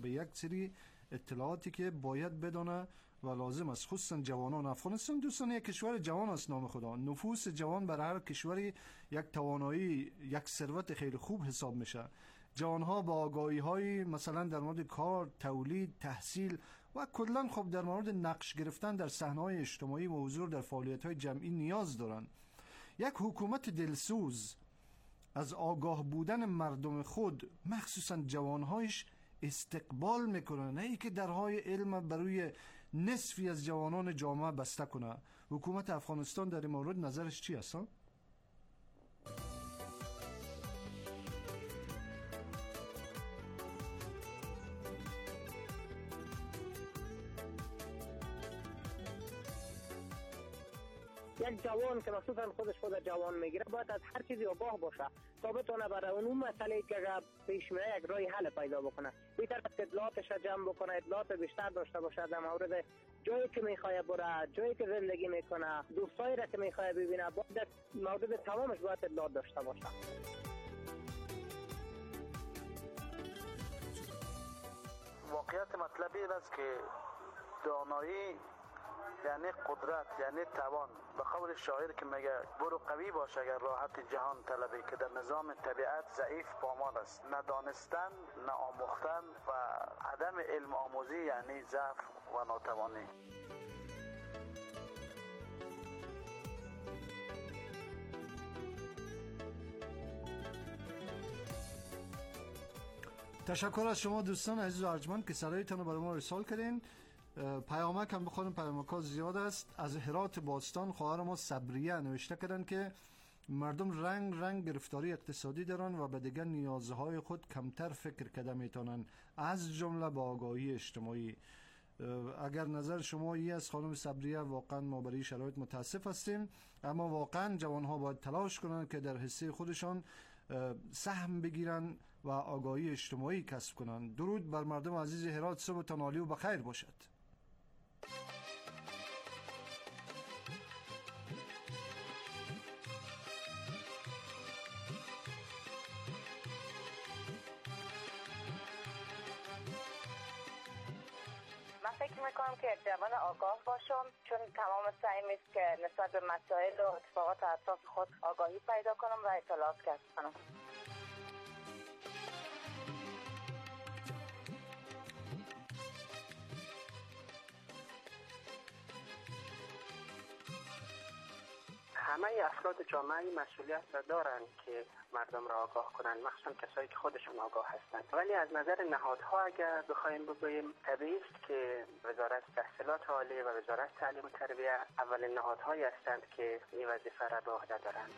به یک سری اطلاعاتی که باید بدانه و لازم است، خصوصا جوانان. افغانستان دوستان یک کشور جوان است نام خدا. نفوس جوان برای هر کشوری یک توانایی، یک ثروت خیلی خوب حساب میشه. جوانها با آگاهی های مثلا در مورد کار، تولید، تحصیل و کلا خب در مورد نقش گرفتن در صحنه‌های اجتماعی و حضور در فعالیت‌های جمعی نیاز دارند. یک حکومت دلسوز از آگاه بودن مردم خود، مخصوصا جوانهایش، استقبال میکنه، نه ای که درهای علم بروی نصفی از جوانان جامعه بسته کنه. حکومت افغانستان در این مورد نظرش چی است؟ یک جوان که مخصوصا خود جوان میگیره باید از هر چیزی آگاه باشه تا بتونه برای اون مسئله که پیش میاد یک راه حل پیدا بکنه. بهتر است اطلاعاتش جمع بکنه، اطلاعات بیشتر داشته باشه در مورد جایی که میخواد بره، جایی که زندگی میکنه، دوستایی را که میخواد ببینه، باید مورد تمامش باید اطلاعات داشته باشه. واقعیت مطلب این است که دانایی یعنی قدرت، یعنی توان. به قول شاعر که میگه برو قوی باش اگر راحت جهان طلبی، که در نظام طبیعت ضعیف پامال است. ندانستن، نآموختن و عدم علم آموزی یعنی ضعف و ناتوانی. تشکر از شما دوستان عزیز و ارجمند که صدایتان رو برای ما ارسال کردین. پیامک هم بخونم، پیامک ها زیاد است. از هرات باستان خواهر ما صبریه نوشته کردن که مردم رنگ گرفتاری اقتصادی دارن و به دیگر نیازهای خود کمتر فکر کرده میتونن، از جمله با آگاهی اجتماعی. اگر نظر شما این است خانم صبریه، واقعا ما برای شرایط متاسف هستیم، اما واقعا جوانها باید تلاش کنند که در حصه خودشان سهم بگیرن و آگاهی اجتماعی کسب کنند. درود بر مردم عزیز هرات، صبحتان عالی و بخیر باشد. من فکر میکنم که یک جوان آگاه باشم، چون تمام سعیم است که نسبت به مسائل و اتفاقات اطراف خود آگاهی پیدا کنم و اطلاعات کسب کنم. همه افراد جامعه مسئولیت را دارند که مردم را آگاه کنند، مخصوصا کسایی که خودشون آگاه هستند. ولی از نظر نهادها اگر بخوایم بگوییم، طبیعی است که وزارت تحصیلات عالی و وزارت تعلیم و تربیت اولین نهادهایی هستند که این وظیفه را به عهده دارند.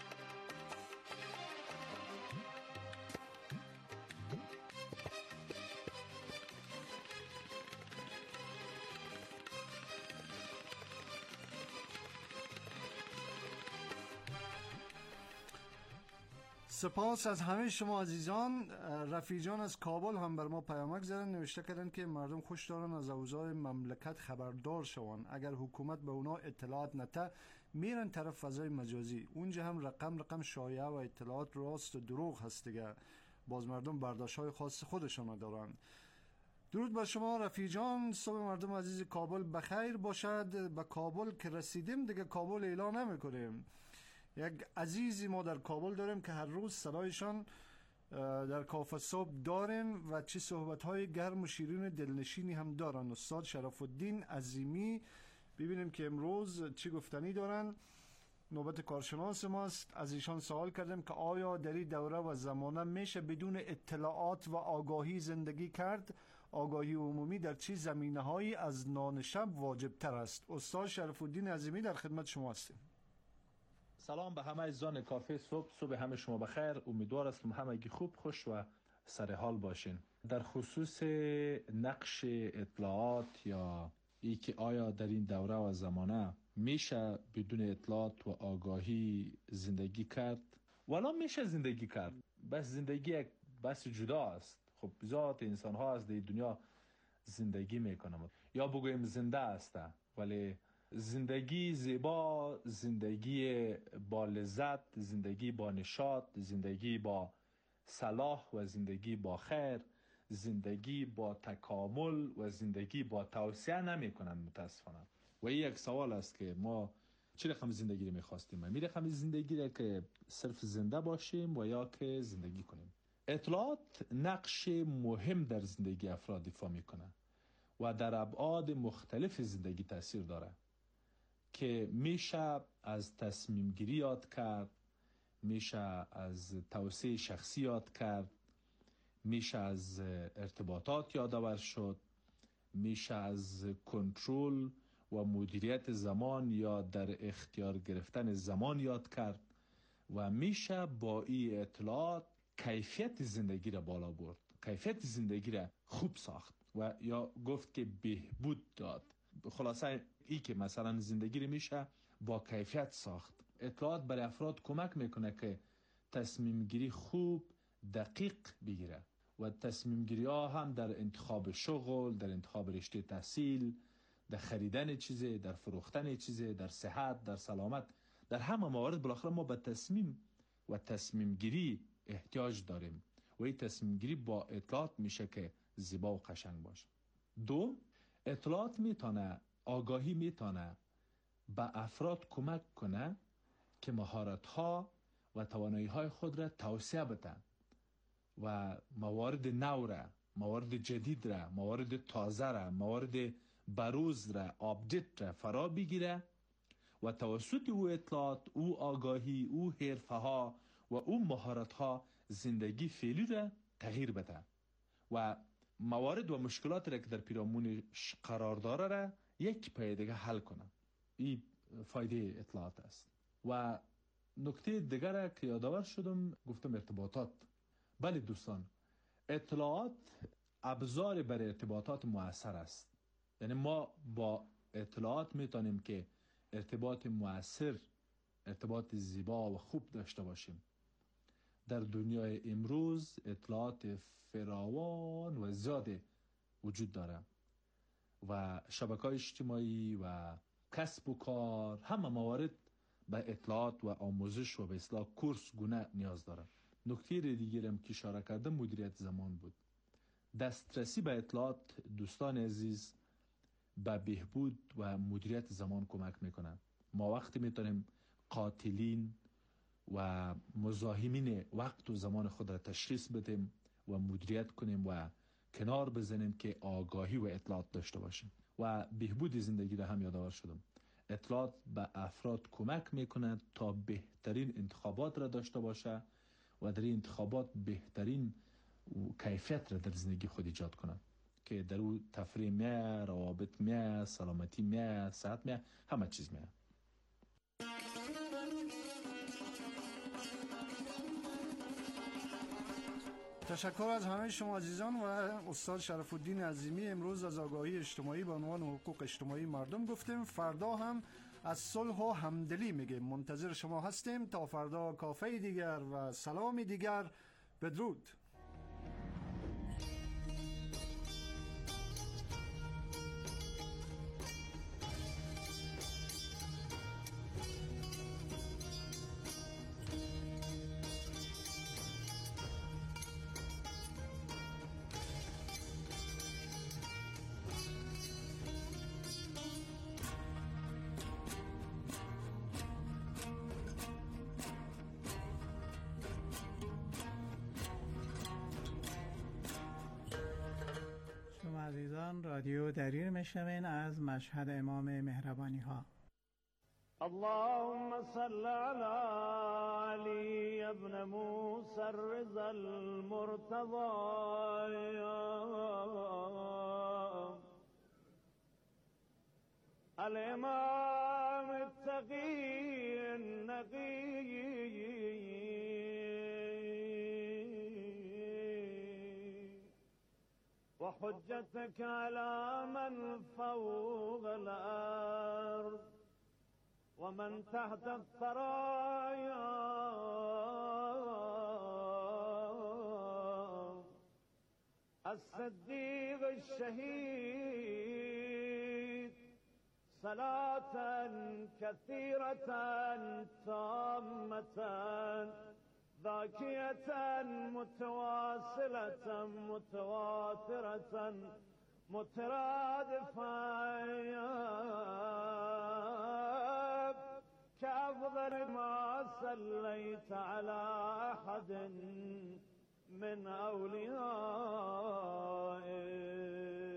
سپاس از همه شما عزیزان. رفیع جان از کابل هم بر ما پیامک زدن، نوشته کردن که مردم خوش دارن از اوضاع مملکت خبردار شوند. اگر حکومت به اونا اطلاعات نده میرن طرف فضای مجازی، اونجا هم رقم شایعه و اطلاعات راست و دروغ هست دیگه. باز مردم برداشت‌های خاص خودشون دارن. درود بر شما رفیع جان، صبح مردم عزیز کابل بخیر باشد. به کابل که رسیدیم دیگه کابل اعلان نمی‌کنیم. یک عزیزی ما در کابل داریم که هر روز صدایشان در کافه صبح داریم و چه صحبت‌های گرم و شیرین دلنشینی هم دارن. استاد شرف الدین عظیمی، ببینیم که امروز چی گفتنی دارن. نوبت کارشناس ماست. از ایشان سوال کردیم که آیا در این دوره و زمانه میشه بدون اطلاعات و آگاهی زندگی کرد؟ آگاهی عمومی در چه زمینه‌هایی از نان شب واجب تر است؟ استاد شرف الدین عظیمی در خدمت شما هستیم. سلام به همه عزیزان کافه صبح همه شما بخیر. امیدوار هستم همگی خوب، خوش و سر حال باشین. در خصوص نقش اطلاعات یا ای که آیا در این دوره و زمانه میشه بدون اطلاعات و آگاهی زندگی کرد؟ والا میشه زندگی کرد، بس زندگی یک بس جدا است. خب ذات انسان ها از در دنیا زندگی میکنم یا بگویم زنده است، ولی زندگی زیبا، زندگی با لذت، زندگی با نشاط، زندگی با صلاح و زندگی با خیر، زندگی با تکامل و زندگی با توسعه نمی کنند متاسفانه. و این یک سوال است که ما چه رقم زندگی رو میخواستیم؟ می رقم زندگی رو که صرف زنده باشیم و یا که زندگی کنیم؟ اطلاعات نقش مهم در زندگی افراد ایفا میکنه و در ابعاد مختلف زندگی تاثیر داره که میشه از تصمیم گیری یاد کرد، میشه از توسعه شخصی یاد کرد، میشه از ارتباطات یادآور شد، میشه از کنترل و مدیریت زمان یا در اختیار گرفتن زمان یاد کرد و میشه با این اطلاعات کیفیت زندگی را بالا برد، کیفیت زندگی را خوب ساخت و یا گفت که بهبود داد. خلاصه ای که مثلا زندگی را میشه با کیفیت ساخت. اطلاعات برای افراد کمک میکنه که تصمیم گیری خوب دقیق بگیره و تصمیم گیری ها هم در انتخاب شغل، در انتخاب رشته تحصیل، در خریدن چیزی، در فروختن چیزی، در صحت، در سلامت، در همه موارد بالاخره ما به تصمیم و تصمیم گیری احتیاج داریم و این تصمیم گیری با اطلاعات میشه که زیبا و قشنگ باشه. دو، اطلاعات میتونه، آگاهی میتونه به افراد کمک کنه که مهارت ها و توانایی های خود را توسعه بده و موارد نو را، موارد جدید را، موارد تازه را، موارد بروز را، آپدیت را فرا بگیره و توسط او اطلاعات، او آگاهی، او حرفه ها و او مهارت ها زندگی فعلی را تغییر بده و موارد و مشکلات را که در پیرامونش قرار داره را یک پای دیگه حل کنه. این فایده اطلاعات است. و نکته دیگر را که یادآور شدم گفتم ارتباطات. بله دوستان، اطلاعات ابزار برای ارتباطات مؤثر است. یعنی ما با اطلاعات میتونیم که ارتباط مؤثر، ارتباط زیبا و خوب داشته باشیم. در دنیای امروز اطلاعات فراوان و زیاد وجود داره و شبکه‌های اجتماعی و کسب و کار، همه موارد به اطلاعات و آموزش و به اصطلاح کورس گونه نیاز داره. نکته دیگه هم که اشاره کردم مدیریت زمان بود. دسترسی به اطلاعات دوستان عزیز به بهبود و مدیریت زمان کمک میکنه. ما وقتی میتونیم قاتلین و مزاحمین وقت و زمان خود را تشخیص بدیم و مدیریت کنیم و کنار بزنیم که آگاهی و اطلاعات داشته باشیم. و بهبود زندگی را هم یادآور شدم. اطلاعات به افراد کمک میکنه تا بهترین انتخابات را داشته باشه و در این انتخابات بهترین کیفیت را در زندگی خود ایجاد کنه که در او تفریح میه، روابط میه، سلامتی میه، صحت میه، همه چیز میه. تشکر از همه شما عزیزان و استاد شرف الدین عظیمی. امروز از آگاهی اجتماعی به عنوان حقوق اجتماعی مردم گفتیم. فردا هم از صلح و همدلی میگیم. منتظر شما هستیم تا فردا کافه دیگر و سلام دیگر. بدرود. عزیزان رادیو دریر میشنوین از مشهد امام مهربانی ها. اللهم صل على علي ابن موسى الرضا المرتضى الامام التقي النقي وحجتك على من فوق الأرض ومن تحت الثرايا الصديق الشهيد صلاة كثيرة تامة ذاكية متواصلة متواترة مترادفة كأفضل ما صليت على أحد من أوليائك.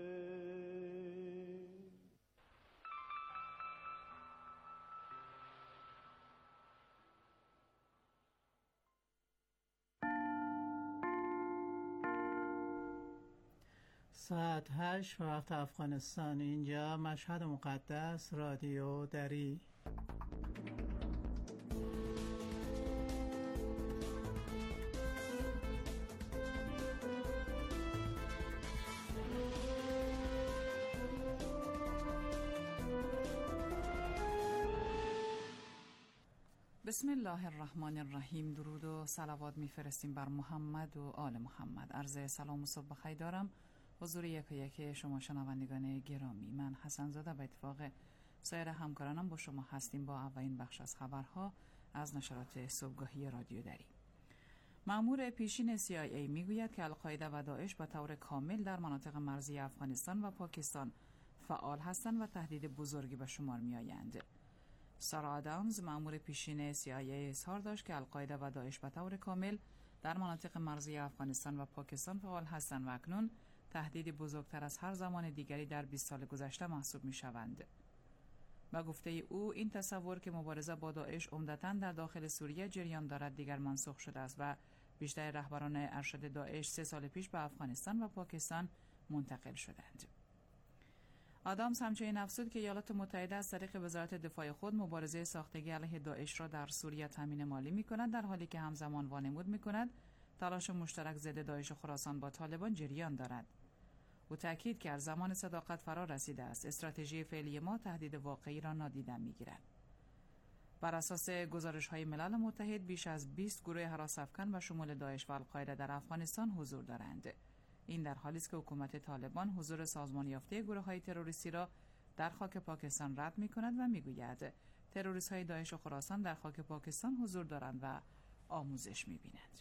ساعت 8 وقت افغانستان. اینجا مشهد مقدس، رادیو دری. بسم الله الرحمن الرحیم. درود و صلوات میفرستیم بر محمد و آل محمد. عرض سلام و صبح بخیر دارم حضور یک شما شنوندگان گرامی. من حسن زاده به اتفاق سایر همکارانم با شما هستیم با اولین بخش از خبرها از نشرات صبحگاهی رادیو دری. مأمور پیشین CIA میگوید که القاعده و داعش به طور کامل در مناطق مرزی افغانستان و پاکستان فعال هستند و تهدید بزرگی به شمار میآیند. سارا آدامز، مأمور پیشین CIA، اظهار داشت که القاعده و داعش به طور کامل در مناطق مرزی افغانستان و پاکستان فعال هستند و اکنون تهدید بزرگتر از هر زمان دیگری در 20 سال گذشته محسوب می شوند. با گفته او این تصور که مبارزه با داعش عمدتاً در داخل سوریه جریان دارد دیگر منسوخ شده است و بیشتر رهبران ارشد داعش 3 سال پیش به افغانستان و پاکستان منتقل شدند. آدامز همچنین افزود که ایالات متحده از طریق وزارت دفاع خود مبارزه ساختگی علیه داعش را در سوریه تامین مالی می‌کند، در حالی که همزمان وانمود می‌کند تلاش مشترک ضد داعش خراسان با طالبان جریان دارد. او تاکید کرد زمان صداقت فرا رسیده است. استراتژی فعلی ما تهدید واقعی را نادیده می‌گیرد. بر اساس گزارش‌های ملل متحد بیش از 20 گروه هراس‌افکن و شمول داعش و القاعده در افغانستان حضور دارند. این در حالی است که حکومت طالبان حضور سازمان یافته گروه‌های تروریستی را در خاک پاکستان رد می‌کند و می‌گوید تروریست‌های داعش و خراسان در خاک پاکستان حضور دارند و آموزش می‌بینند.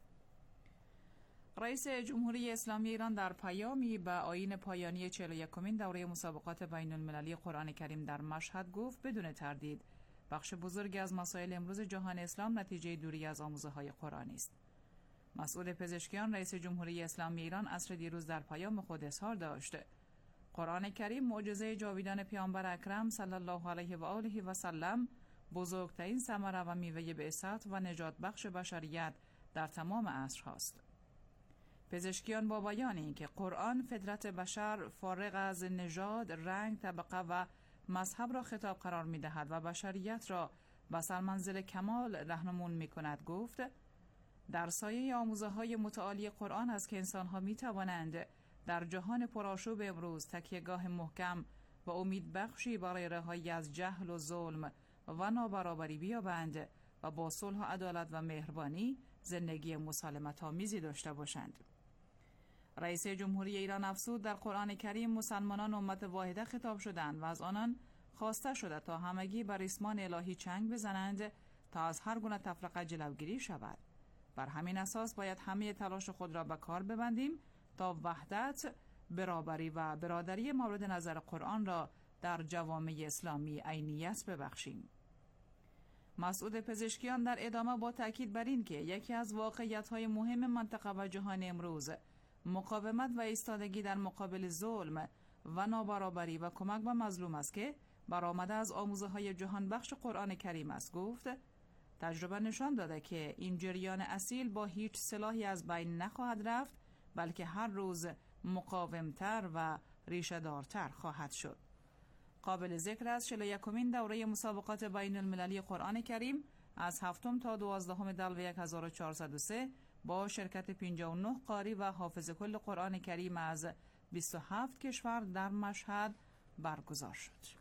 رئیس جمهوری اسلامی ایران در پیامی به آیین پایانی 41مین دوره مسابقات بین‌المللی قرآن کریم در مشهد گفت بدون تردید بخش بزرگی از مسائل امروز جهان اسلام نتیجه دوری از آموزه‌های قرآنی است. مسئول پزشکیان رئیس جمهوری اسلامی ایران عصر دیروز در پیام خود اظهار داشت قرآن کریم معجزه جاویدان پیامبر اکرم صلی الله علیه و آله و سلم بزرگترین ثمره و میوه بعثت و نجات بخش بشریت در تمام عصرهاست. پزشکیان با بیان اینکه قرآن فطرت بشر فارغ از نژاد، رنگ، طبقه و مذهب را خطاب قرار می‌دهد و بشریت را به سرمنزل کمال راهنمون می‌کند گفت در سایه آموزه‌های متعالی قرآن است که انسان‌ها می‌توانند در جهان پرآشوب امروز تکیهگاه محکم و امید بخشی برای رهایی از جهل و ظلم و نابرابری بیابند و با صلح و عدالت و مهربانی زندگی مسالمت‌آمیزی داشته باشند. رئیس جمهوری ایران افزود در قرآن کریم مسلمانان امت واحده خطاب شدند و از آنان خواسته شده تا همگی بر ریسمان الهی چنگ بزنند تا از هر گونه تفرقه جلوگیری شود. بر همین اساس باید همه تلاش خود را به کار ببندیم تا وحدت، برابری و برادری مورد نظر قرآن را در جوامع اسلامی عینیت ببخشیم. مسعود پزشکیان در ادامه با تاکید بر این که یکی از واقعیت‌های مهم منطقه و جهان امروز مقاومت و ایستادگی در مقابل ظلم و نابرابری و کمک به مظلوم است که برآمده از آموزه‌های جهان بخش قرآن کریم است. گفت تجربه نشان داده که این جریان اصیل با هیچ سلاحی از بین نخواهد رفت، بلکه هر روز مقاومتر و ریشه دارتر خواهد شد. قابل ذکر است 41مین دوره مسابقات بین المللی قرآن کریم از 7 تا 12 دلو 1403 با شرکت 59 قاری و حافظ کل قرآن کریم از 27 کشور در مشهد برگزار شد.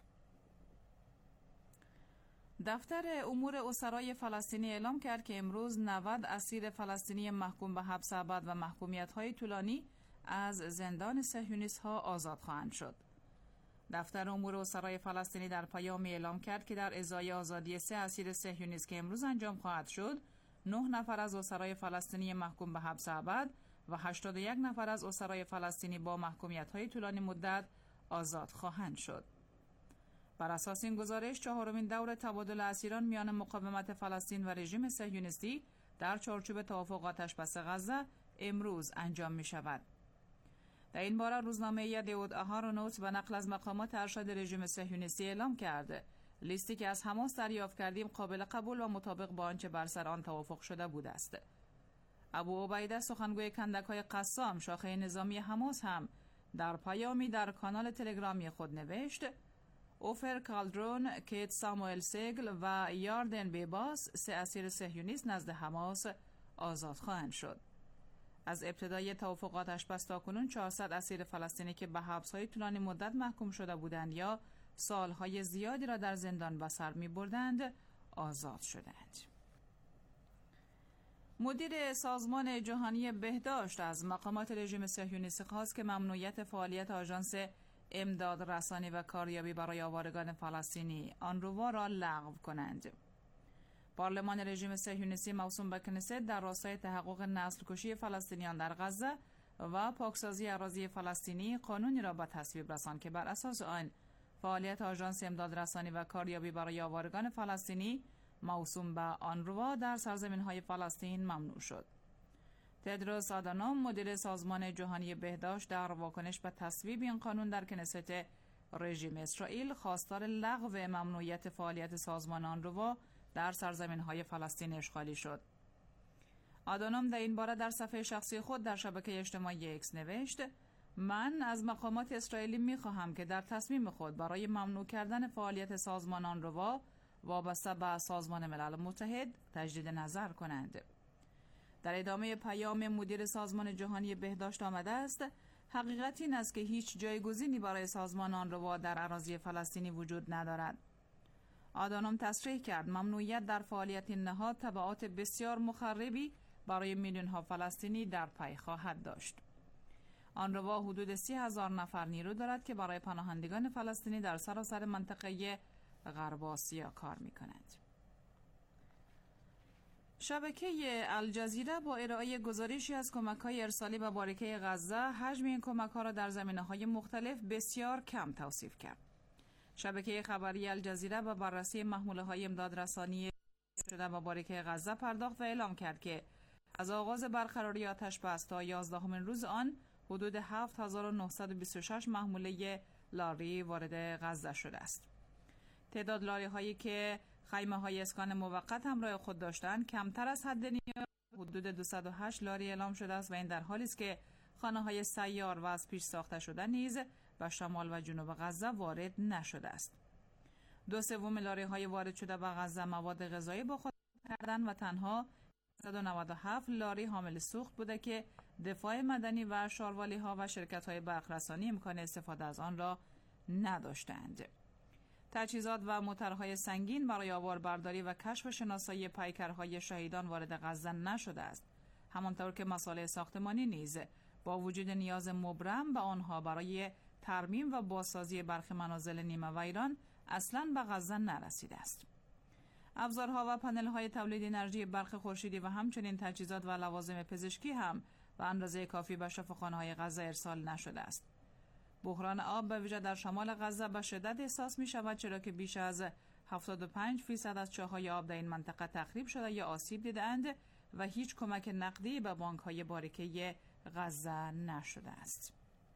دفتر امور اسرای فلسطینی اعلام کرد که امروز 90 اسیر فلسطینی محکوم به حبس ابد و محکومیت‌های طولانی از زندان صهیونیست‌ها آزاد خواهند شد. دفتر امور اسرای فلسطینی در پیامی اعلام کرد که در ازای آزادی 3 اسیر صهیونیست که امروز انجام خواهد شد، 9 نفر از اسرای فلسطینی محکوم به حبس ابد و 81 نفر از اسرای فلسطینی با محکومیت‌های طولانی مدت آزاد خواهند شد. بر اساس این گزارش، چهارمین دور تبادل اسیران میان مقاومت فلسطین و رژیم صهیونیستی در چارچوب توافق آتش‌بس غزه امروز انجام می شود. در این باره روزنامه یدیعود آهارونوت به نقل از مقامات ارشد رژیم صهیونیستی اعلام کرده لیستی که از حماس دریافت کردیم قابل قبول و مطابق با آنچه بر سر آن توافق شده بوده است. ابو عبیده سخنگوی کندک‌های قسام شاخه نظامی حماس هم در پیامی در کانال تلگرامی خود نوشت: اوفر کالدرون، کیت ساموئل سیگل و یاردن بیباس 3 اسیر صهیونیست نزد حماس آزاد خواهند شد. از ابتدای توافق آتش‌بس تاکنون 400 اسیر فلسطینی که به حبس‌های طولانی مدت محکوم شده بودند یا سالهای زیادی را در زندان به سر می‌بردند آزاد شدند. مدیر سازمان جهانی بهداشت از مقامات رژیم صهیونیستی خواست که ممنوعیت فعالیت آژانس امداد رسانی و کاریابی برای آوارگان فلسطینی آنروا را لغو کنند. پارلمان رژیم صهیونیستی موسوم به کنست در راستای تحقق نسل کشی فلسطینیان در غزه و پاکسازی اراضی فلسطینی قانونی را به تصویب رساند که بر اساس آن فعالیت آژانس امداد رسانی و کاریابی برای آوارگان فلسطینی موسوم به آنروا در سرزمین‌های فلسطین ممنوع شد. تدروس آدانوم مدیر سازمان جهانی بهداشت در واکنش به تصویب این قانون در کنست رژیم اسرائیل خواستار لغو ممنوعیت فعالیت سازمان آنروا در سرزمین‌های فلسطین اشغالی شد. آدانوم در این باره در صفحه شخصی خود در شبکه اجتماعی اکس نوشت: من از مقامات اسرائیلی می‌خواهم که در تصمیم خود برای ممنوع کردن فعالیت سازمان آنروا وابسته به سازمان ملل متحد تجدید نظر کنند. در ادامه پیام مدیر سازمان جهانی بهداشت آمده است: حقیقت این است که هیچ جایگزینی برای سازمان آنروا در اراضی فلسطینی وجود ندارد. آدانوم تصریح کرد ممنوعیت در فعالیت نهاد تبعات بسیار مخربی برای میلیون‌ها فلسطینی در پی خواهد داشت. آنروا حدود 30,000 نفر نیرو دارد که برای پناهندگان فلسطینی در سراسر منطقه غرب آسیا کار می‌کنند. شبکه الجزیره با ارائه گزارشی از کمک‌های ارسالی به باریکه غزه حجم این کمک‌ها را در زمینه‌های مختلف بسیار کم توصیف کرد. شبکه خبری الجزیره به بررسی محموله‌های امداد رسانی شده به باریکه غزه پرداخت و اعلام کرد که از آغاز برقراری آتش‌بس تا 11مین روز آن حدود 7926 محموله لاری وارد غزه شده است. تعداد لاری‌هایی که خیمه‌های اسکان موقت همراه خود داشتند کمتر از حد نیاز، حدود 208 لاری اعلام شده است و این در حالی است که خانه‌های سیار و از پیش ساخته شده نیز به شمال و جنوب غزه وارد نشده است. 2/3 لاری‌های وارد شده به غزه مواد غذایی با خود کردند و تنها 197 لاری حامل سوخت بوده که دفاع مدنی و شاروالی‌ها و شرکت‌های برق‌رسانی امکان استفاده از آن را نداشتند. تجهیزات و موترهای سنگین برای آواربرداری و کشف و شناسایی پیکرهای شهیدان وارد غزه نشده است. همانطور که مسائل ساختمانی نیز با وجود نیاز مبرم به آنها برای ترمیم و بازسازی برخی منازل نیمه ویران اصلاً به غزه نرسیده است. ابزارها و پنل‌های تولید انرژی برق خورشیدی و همچنین تجهیزات و لوازم پزشکی هم به اندازه کافی به شفاخانه‌های غزه ارسال نشده است. بحران آب به ویژه در شمال غزه به شدت احساس می شود، چرا که بیش از 75% از چاه‌های آب در این منطقه تخریب شده یا آسیب دیده‌اند و هیچ کمک نقدی به بانک‌های باریکه غزه نشده است.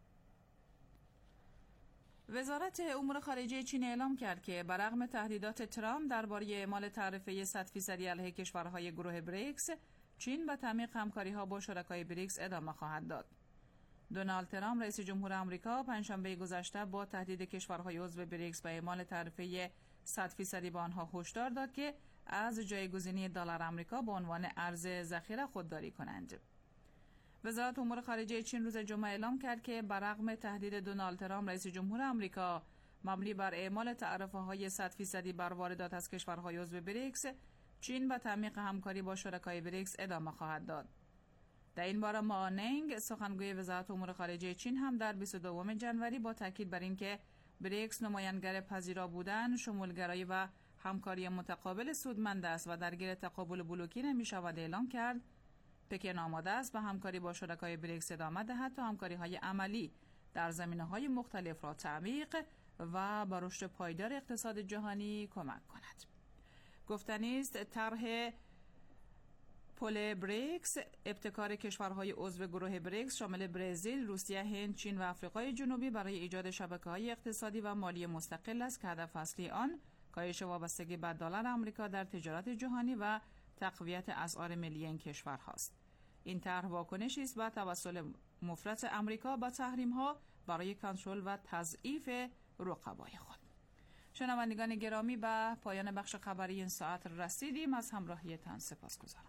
وزارت امور خارجه چین اعلام کرد که برغم تهدیدات ترامپ درباره اعمال تعرفه 100% علیه کشورهای گروه بریکس، چین به تعمیق همکاری‌ها با شرکای بریکس ادامه خواهد داد. دونالد ترامپ رئیس جمهور آمریکا پنجشنبه گذشته با تهدید کشورهای عضو بریکس به اعمال تعرفه 100% به آنها هشدار داد که از جایگزینی دلار آمریکا به عنوان ارز ذخیره خودداری کنند. وزارت امور خارجه چین روز جمعه اعلام کرد که برغم تهدید دونالد ترامپ رئیس جمهور آمریکا مبنی بر اعمال تعرفه‌های 100% بر واردات از کشورهای عضو بریکس، چین به تعمیق همکاری با شرکای بریکس ادامه خواهد داد. در این باره ما ننگ سخنگوی وزارت امور خارجه چین هم در 22 ژانویه با تاکید بر اینکه بریکس نمایانگر پذیرا بودن، شمولگرایی و همکاری متقابل سودمند است و درگیر تقابل بلوکی نمی شود اعلام کرد، پکن آماده است به همکاری با شرکای بریکس ادامه دهد تا همکاری‌های عملی در زمینه‌های مختلف را تعمیق و به رشد پایدار اقتصاد جهانی کمک کند. گفتنی است طرح پل بریکس ابتکار کشورهای عضو گروه بریکس شامل برزیل، روسیه، هند، چین و آفریقای جنوبی برای ایجاد شبکه‌های اقتصادی و مالی مستقل است که هدف اصلی آن کاهش وابستگی به دلار آمریکا در تجارت جهانی و تقویت اسعار ملی این کشورهاست. این طرح واکنشی است به توسل مفرط آمریکا به تحریم‌ها برای کنترل و تضعیف رقبای خود. شنوندگان گرامی، به پایان بخش خبری این ساعت رسیدیم. از همراهیتان سپاسگزارم.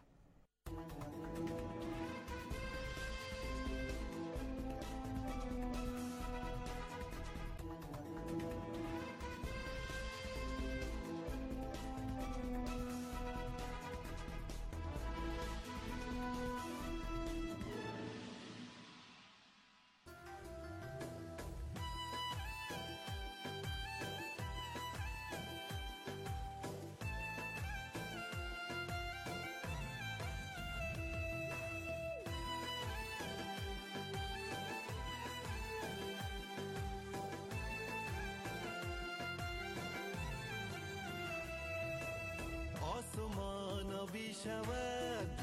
آسمان آبی شود،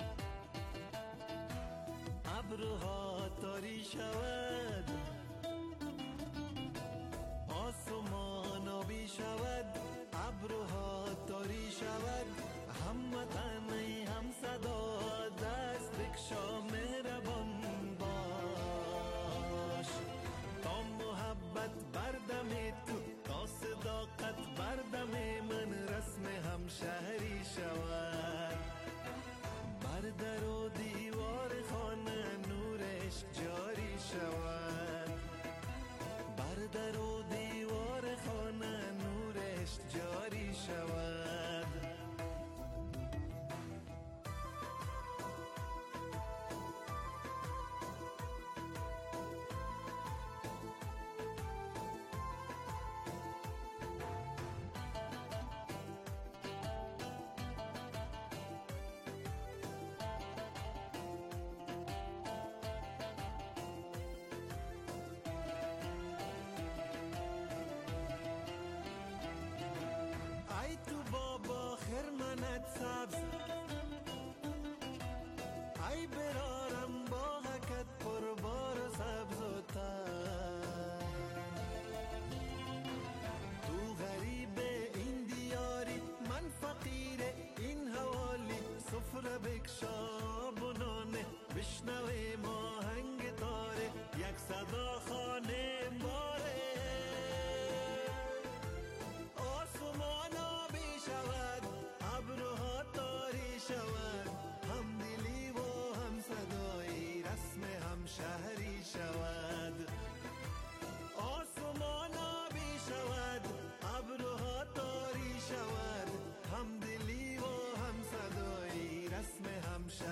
ابرها تاری شود. آسمان آبی شود، ابرها تاری شود. هموطن ای هم صدا دست بکشا مهربان باش. تا محبت بردم تو، تا صداقت بردم من، رسم همشهری شود. بر در و دیوار خانه نورش جاری شود. بر در و دیوار خانه نورش جاری شود. ای تو بابا خرمنت سبز، ای برارم باغکت پربار و سبز و تر. تو غریب این دیاری، من فقیر این حوالی. سفره بکشا بنانه، بشنوه ماهنگ تاره، یک صدا خانه باره. آسمان آبی شود، ابرها تاری شود. هم دلی و هم صدایی، رسم هم شهری شود. آسمان آبی شود، ابرها تاری شود. هم دلی و هم صدایی، رسم هم شهری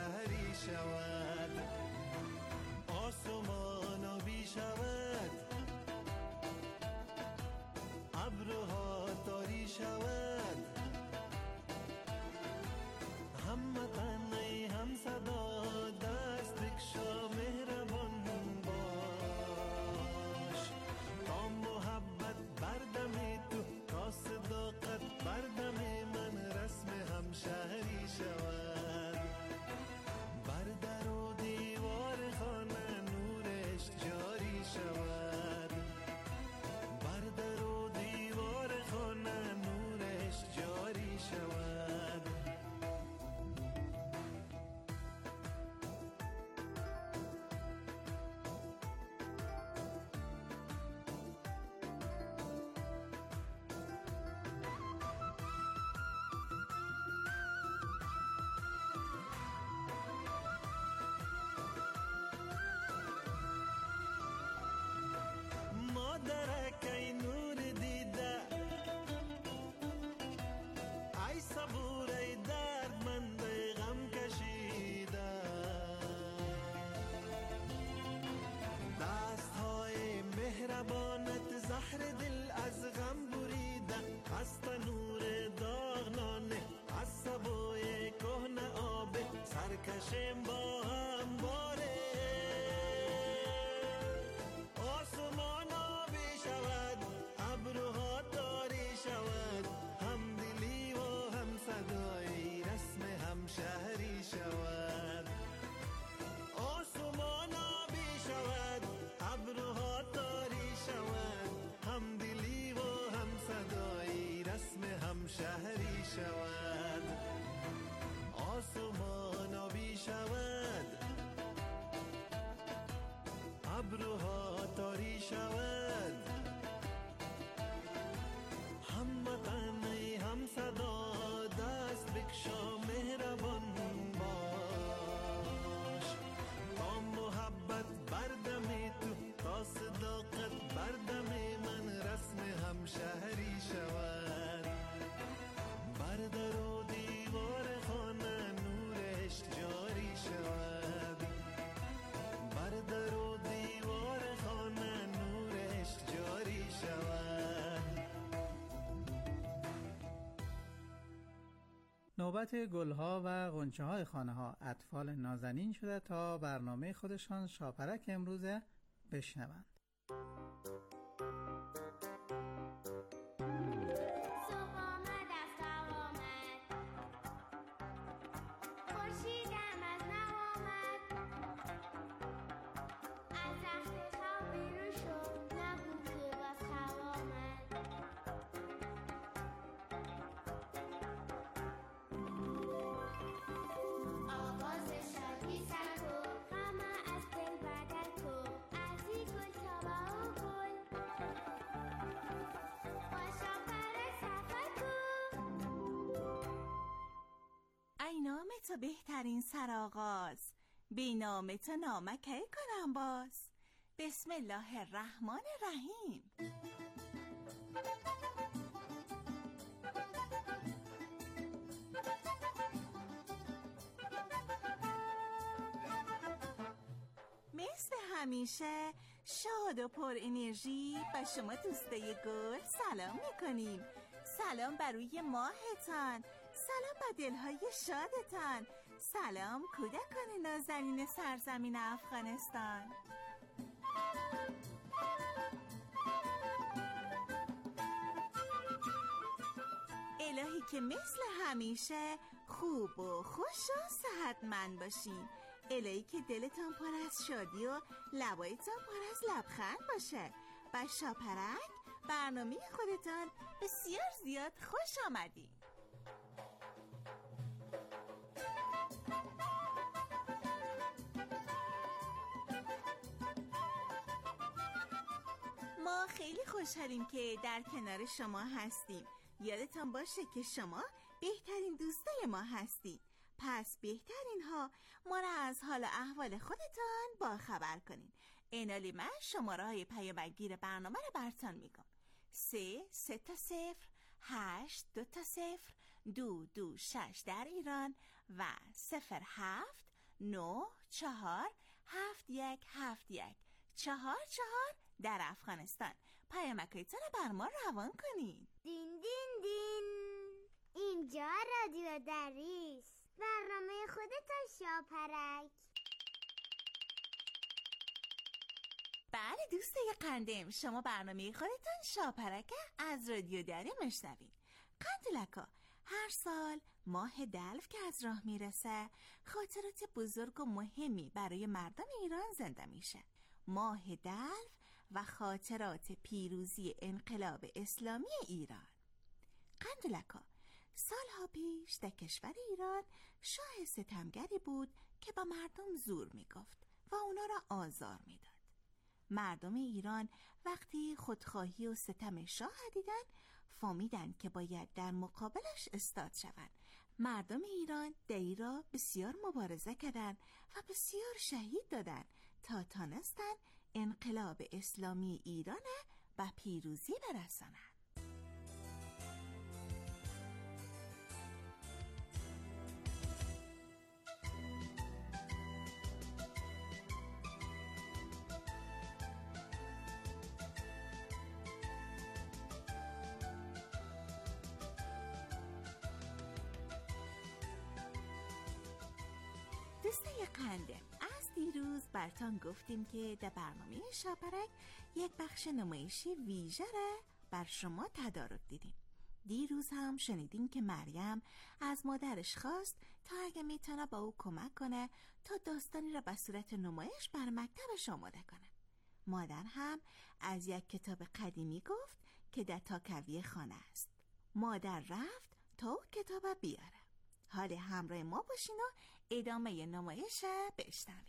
بکشیم با هم باره آسمان آبی شود ابروها تاری شود همدلی و هم صدای رسم هم شهری شود آسمان آبی شود ابروها تاری شود همدلی و هم صدای رسم هم شهری شود آسمان آبی شود ابروها تاری شود هم وطن هم صدا دست بکشا مهربان باش تا محبت بردم تو تا صداقت بردم من رسم هم شهری شود بردر و دیوار خانه نورش جاری شود بردر و دیوار خانه نورش جاری شود. نوبت گلها و غنچه های خانه ها اطفال نازنین شده تا برنامه خودشان شاپرک امروزه بشنوند. ای نام تو بهترین سرآغاز بی نام تو نامه کی کنم باز بسم الله الرحمن الرحیم. مثل همیشه شاد و پر انرژی با شما دوستای گل سلام میکنیم. سلام بر روی ماهتان، سلام با دلهای شادتان، سلام کودکان نازنین سرزمین افغانستان. الهی که مثل همیشه خوب و خوش و صحتمند باشین. الهی که دلتان پر از شادی و لبایتان پر از لبخند باشه. با شاپرک برنامه خودتان بسیار زیاد خوش آمدین. ما خیلی خوشحالیم که در کنار شما هستیم. یادتان باشه که شما بهترین دوستای ما هستید. پس بهترین ها ما را از حال احوال خودتان با خبر کنین. اینالی من شماره های پیامگیر برنامه رو براتون میگم: 3 تا 0 8 2 تا 0 2 2 6 در ایران و 07 9 4 7 1 7 1 4 4 در افغانستان. پیامکایتون رو بر ما روان کنین. دین دین دین، اینجا رادیو دریس، برنامه خودتان شاپرک. بله دوستای قندیم، شما برنامه خودتان شاپرک از رادیو دری میشنوین. قندلکا، هر سال ماه دلف که از راه میرسه خاطرات بزرگ و مهمی برای مردم ایران زنده میشه. ماه دلف و خاطرات پیروزی انقلاب اسلامی ایران. قندلکا، سالها پیش در کشور ایران شاه ستمگری بود که با مردم زور میگفت و اونا را آزار میداد. مردم ایران وقتی خودخواهی و ستم شاه دیدن فهمیدن که باید در مقابلش استاد شوند. مردم ایران در این راه بسیار مبارزه کردند و بسیار شهید دادن تا تانستن انقلاب اسلامی ایران به پیروزی برسانند. قنده، از دیروز براتان گفتیم که در برنامه شاپرک یک بخش نمایشی ویژه را بر شما تدارک دیدیم. دیروز هم شنیدیم که مریم از مادرش خواست تا اگه میتونه با او کمک کنه تا داستانی را به صورت نمایش بر مکتبش آماده کنه. مادر هم از یک کتاب قدیمی گفت که در تاکوی خانه است. مادر رفت تا او کتاب بیاره. حالا همراه ما باشین و ادامه نمایش بشنوید.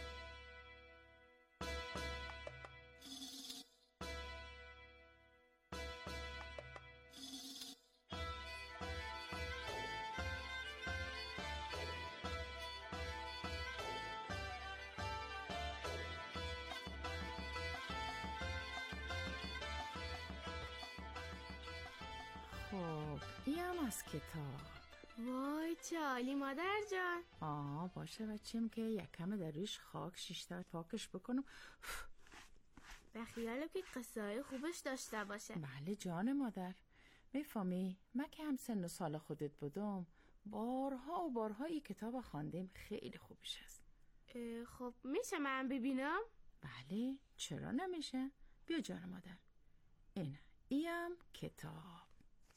خب اینم از کتاب. وای چه عالی مادر جان. باشه بچیم که یک کم در رویش خاک شیشته پاکش بکنم. به خیالم که قصه های خوبش داشته باشه. بله جان مادر. میفهمی من که هم سن و سال خودت بودم بارها و بارها این کتاب خواندیم، خیلی خوبش است. خب میشه من ببینم؟ بله چرا نمیشه؟ بیا جان مادر. اینم کتاب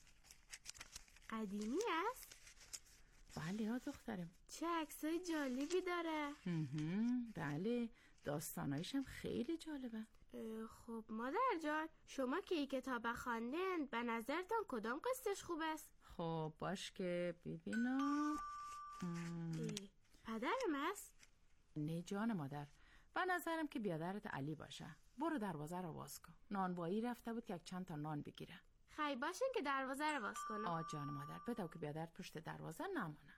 قدیمی است؟ بله ها دخترم. چه عکسای جالبی داره. بله داستانایش هم خیلی جالبه. خب مادر جان شما که این کتاب خواندین به نظرتان کدام قصهش خوب است؟ خب باش که ببینم. پدرم است؟ نه جان مادر، به نظرم که بیادرت علی باشه. برو دروازه رو باز کن. نانوایی رفته بود که یک چند تا نان بگیره. خیلی باشین که دروازه رو باز کنم. جان مادر بدو که بیادرت پشت دروازه نمونه.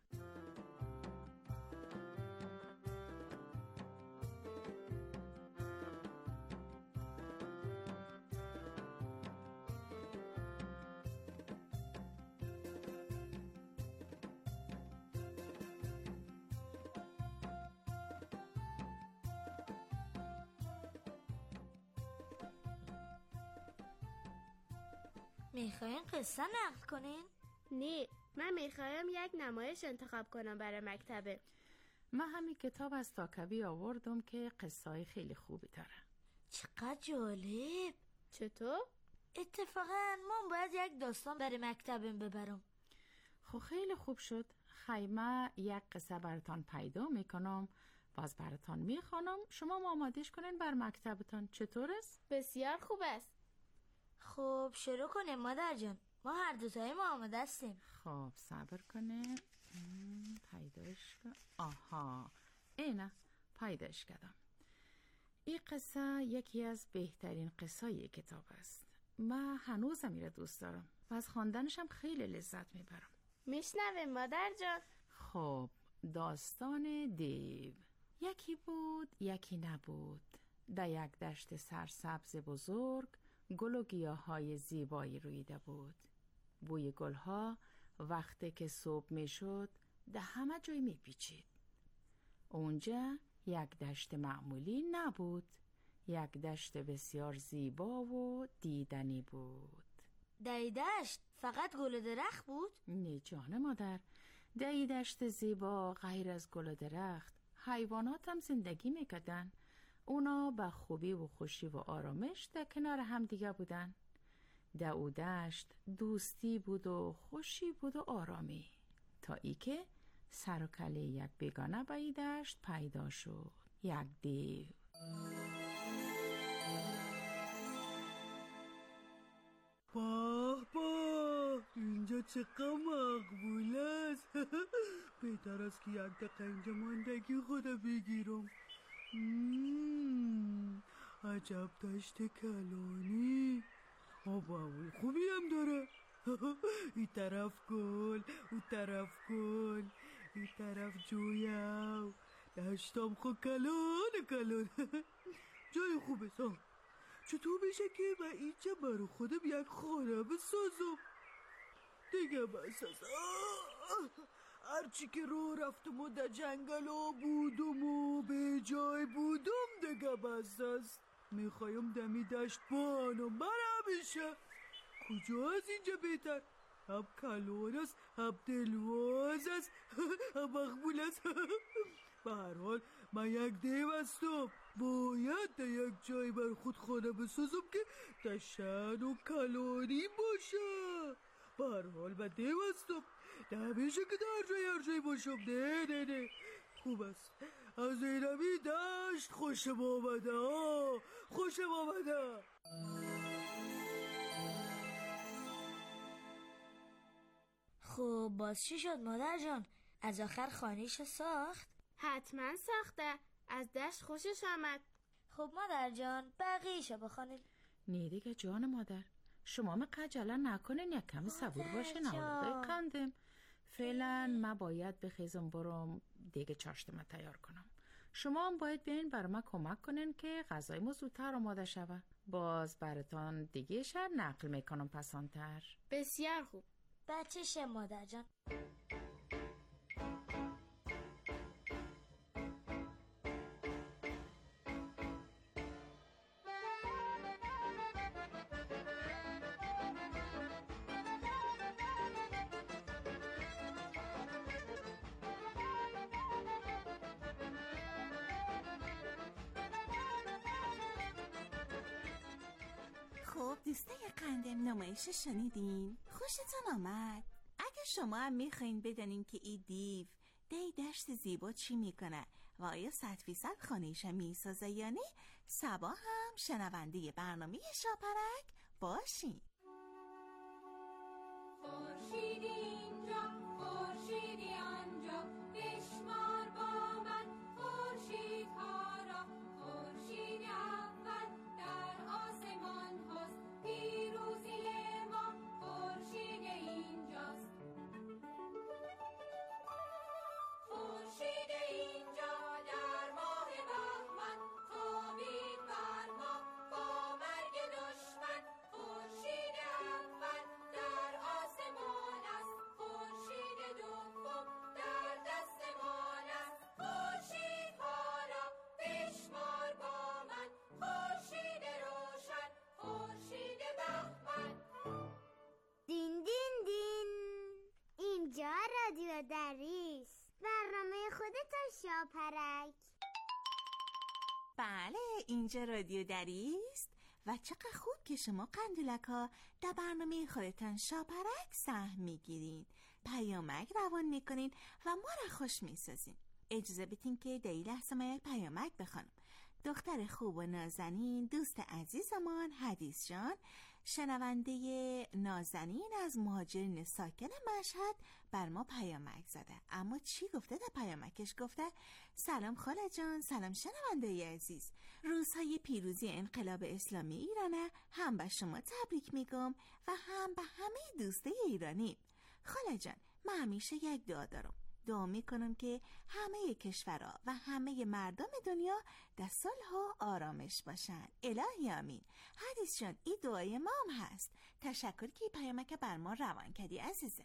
میخواین قصه نقل کنین؟ نه من میخوایم یک نمایش انتخاب کنم برای مکتبه. من همین کتاب از تاکوی آوردم که قصه خیلی خوبی داره. چقدر جالب. چطور؟ اتفاقا من باید یک داستان برای مکتبم ببرم. خب خیلی خوب شد. خیمه یک قصه براتان پیدا میکنم، باز براتان میخوانم، شما آمادهش کنین بر مکتبتان. چطور است؟ بسیار خوب است. خب شروع کنیم مادر جان، ما هر دوتایی ما آماده هستیم. خب صبر کنه. پیداش کن. اینه پیداش کردم. این قصه یکی از بهترین قصه کتاب است. من هنوزم میره دوست دارم و از خواندنشم خیلی لذت میبرم. میشنویم مادر جان. خب داستان دیو. یکی بود یکی نبود. در یک دشت سرسبز بزرگ گل و گیاهای زیبایی رویده بود. بوی گلها وقتی که صبح می شد ده همه جای می پیچید. اونجا یک دشت معمولی نبود، یک دشت بسیار زیبا و دیدنی بود. در دشت فقط گل و درخت بود؟ نه جان مادر، در دشت زیبا غیر از گل و درخت حیوانات هم زندگی میکردن. اونا به خوبی و خوشی و آرامش در کنار هم دیگه بودن. در او دشت دوستی بود و خوشی بود و آرامی، تا ای که سر و کله یک بیگانه به این دشت پیدا شد. یک دیو. بابا اینجا چقدر مقبول است. بهتر است که یک دقیقه اینجا ماندگی خدا بگیرم. عجب دشت کلانی. هوای خوبی هم داره. این طرف گل، اون طرف گل، این طرف جویا، دشتم خو کلان. جای خوبه سام. چطور بشه که من اینجا برای خودم یک خانه بسازم؟ دیگه بسازم. هرچی که رو رفتم و در جنگل ها بودم و به جای بودم دیگه بس است. میخوایم دمی دشت بانم برم میشه. کجا از اینجا بهتر؟ هم کلان است، هم دلواز است، هم مقبول است. به هر حال من یک دیو هستم، باید در یک جای بر خود خانه بسازم که دشن و کلانی باشه. به هر حال من دیو هستم، نمیشه که در جای باشم. نه خوب است، از اینمی دشت خوشم آمده، خوشم آمده. خب باز چی شد مادر جان؟ از آخر خانه‌شو ساخت؟ حتما ساخته، از دشت خوشش آمد. خب مادر جان بقیه‌شو بخوانید. نه دیگه جان مادر، شما هم عجله نکنین، یک کمی صبور باشین. آقای قندم فعلا من باید بخیزم برم دیگه چاشتم تیار کنم. شما هم باید بیاین بر من کمک کنین که غذای ما زودتر آماده شود. باز براتان دیگه شهر نقل میکنم پسانتر. بسیار خوب. بچه‌شه مادر جان. خب دوستای قندم، نمایش شنیدین؟ خوشتون آمد؟ اگه شما هم میخواین بدونین که این دیو دی دشت زیبا چی میکنه و آیا 100% خانه‌اش میسازه یا نه، صبا هم شنونده برنامه شاپرک باشین. خورشیدی اینجا، خورشیدی آنجا، بشمار با من خورشیدها را. خورشید اول در آسمان هست، پیروزی ما خورشید اینجاست. خورشید اینجا در ماه بهمن خوابید بر ما با مرگ دشمن. خورشید اول در آسمان است، خورشید دوم در دستمان است. خورشیدها را بشمار با من، خورشید روشن، خورشید بهمن. دین دین دین، اینجا رادیو دریس، برنامه خودتان شاپرک. بله، اینجا رادیو دریست و چقدر خوب که شما قندولک‌ها در برنامه خودتان شاپرک سهم میگیرین، پیامک روان میکنین و ما را خوش میسازین. اجازه بدین که در این لحظه من یک پیامک بخوانم. دختر خوب و نازنین، دوست عزیزمان حدیث جان، شنونده نازنین از مهاجرین ساکن مشهد، بر ما پیامک زده. اما چی گفته در پیامکش؟ گفته سلام خاله جان، سلام شنونده عزیز، روزهای پیروزی انقلاب اسلامی ایرانه، هم به شما تبریک میگم و هم به همه دوستای ایرانی. خاله جان، من همیشه یک دعا دارم، دعا میکنم که همه کشورها و همه مردم دنیا در صلح و آرامش باشن. الهی آمین. حدیث جان، این دعای ما هم هست. تشکر که پیامک بر ما روان کردی عزیزم.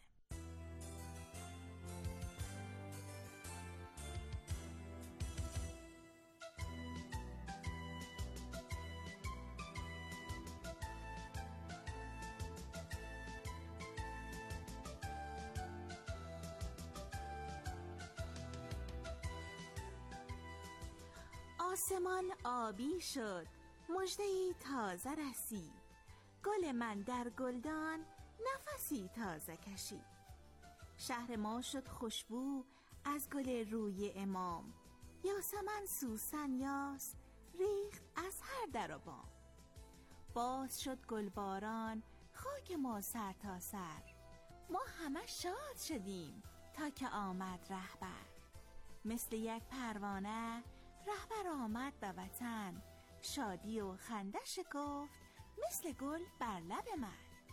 آسمان آبی شد، مژده‌ای تازه رسید، گل من در گلدان نفسی تازه کشید. شهر ما شد خوشبو از گل روی امام، یاسمن سوسن یاس ریخت از هر در و بام. باز شد گلباران خاک ما سر تا سر، ما همه شاد شدیم تا که آمد رهبر. مثل یک پروانه رهبر آمد به وطن، شادی و خنده شکفت مثل گل بر لب من.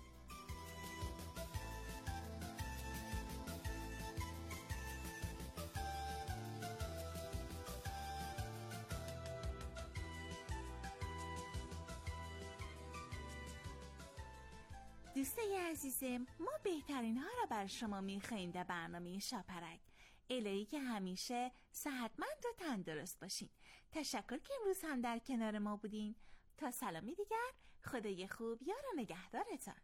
دوستای عزیزم، ما بهترین ها را بر شما میخواییم در برنامه شاپرک. الهی که همیشه صحتمند و تندرست باشین. تشکر که امروز هم در کنار ما بودین. تا سلامی دیگر، خدای خوب یار و نگهدارتان.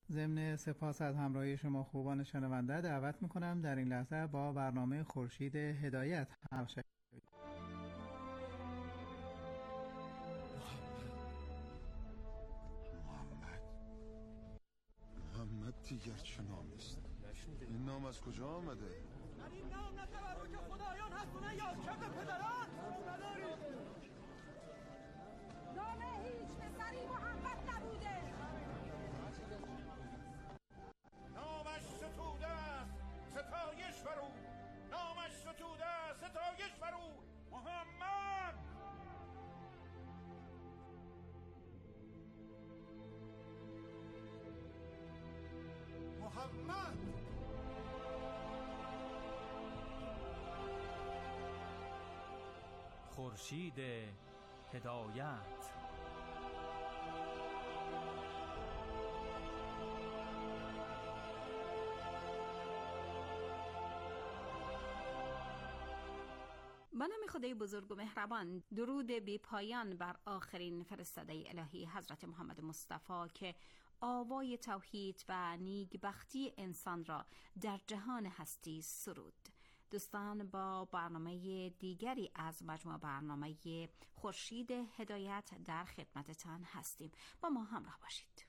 ضمن سپاس از همراهی شما خوبان شنونده، دعوت میکنم در این لحظه با برنامه خورشید هدایت همراه شوید. محمد دیگر چه نامی است؟ این نام از کجا آمده؟ در این نام نه تبرک خدایان هست و نه یادکرد پدران. نام هیچ پسری محمد نبوده. نامش ستوده است ستایش بر او. نامش ستوده است ستایش بر او. محمد. محمد. خورشید هدایت. به نام خدای بزرگ و مهربان، درود بی پایان بر آخرین فرستاده الهی حضرت محمد مصطفی که آوای توحید و نیکبختی انسان را در جهان هستی سرود. دوستان، با برنامه دیگری از مجموعه برنامه خورشید هدایت در خدمتتان هستیم. با ما همراه باشید.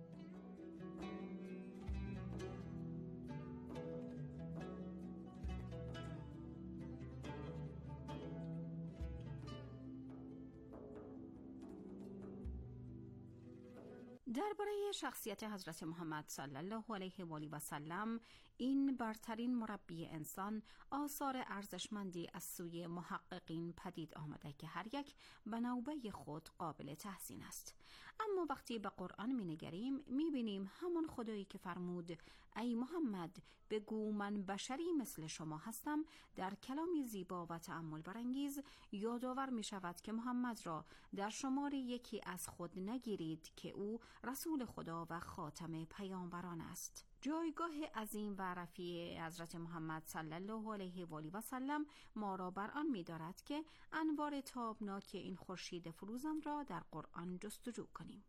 درباره شخصیت حضرت محمد صلی الله علیه و آله و سلم، این برترین مربی انسان، آثار ارزشمندی از سوی محققین پدید آمده که هر یک به نوبه خود قابل تحسین است. اما وقتی به قرآن می‌نگریم می‌بینیم همون خدایی که فرمود ای محمد بگو من بشری مثل شما هستم، در کلامی زیبا و تأمل برانگیز یادآور می‌شود که محمد را در شمار یکی از خود نگیرید که او رسول خدا و خاتم پیامبران است. جایگاه عظیم و رفیع حضرت محمد صلی الله علیه و آله و سلم ما را بر آن می‌دارد که انوار تابناک این خورشید فروزان را در قرآن جستجو کنیم.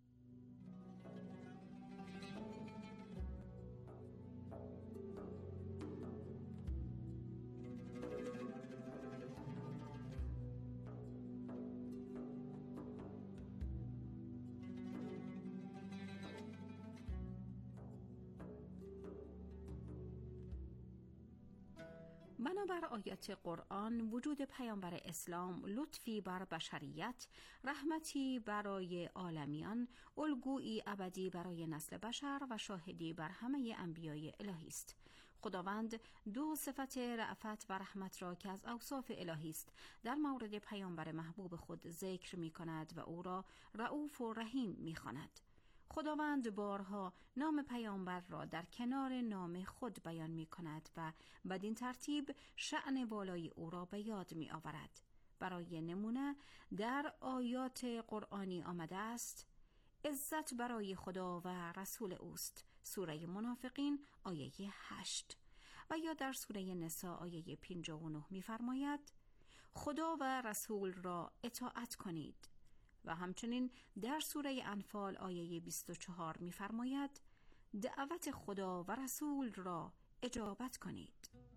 بنابر آیات قرآن، وجود پیامبر اسلام لطفی بر بشریت، رحمتی برای عالمیان، الگویی ابدی برای نسل بشر و شاهدی بر همه انبیای الهی است. خداوند دو صفت رأفت و رحمت را که از اوصاف الهی است در مورد پیامبر محبوب خود ذکر می کند و او را رؤوف و رحیم می خواند. خداوند بارها نام پیامبر را در کنار نام خود بیان می کند و بدین ترتیب شأن والای او را به یاد می آورد. برای نمونه در آیات قرآنی آمده است: عزت برای خدا و رسول اوست، سوره منافقین آیه 8. و یا در سوره نساء آیه 59 می فرماید خدا و رسول را اطاعت کنید. و همچنین در سوره انفال آیه 24 می‌فرماید دعوت خدا و رسول را اجابت کنید.